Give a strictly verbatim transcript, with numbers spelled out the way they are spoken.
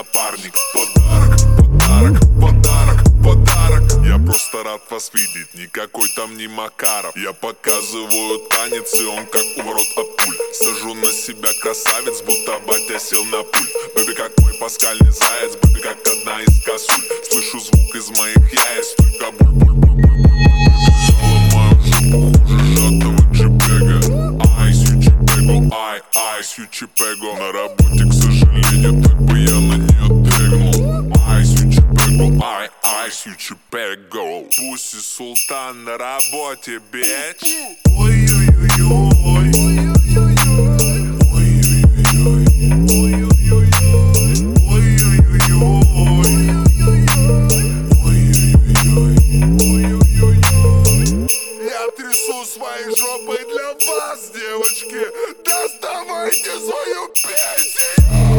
напарник. Подарок, подарок, подарок, подарок. Я просто рад вас видеть, никакой там не Макаров. Я показываю танец, и он как уворот от пуль. Сажу на себя красавец, будто батя сел на пуль. Бэби как мой паскальный заяц, бэби как одна из косуль. Слышу звук из моих яиц, только буль-буль-буль-буль-буль. Ломаю жопу хуже сжатого джипега. Ай, сью-чипего, ай, ай, сью-чипего. На работе, к сожалению, так бы я на нее тегнул. Ай, сью-чипего, ай, ай, сью-чипего. Пусть и султан на работе, бич. Ой-ой-ой-ой. Я трясу своей жопой для вас, девочки. Доставайте свою пенсию.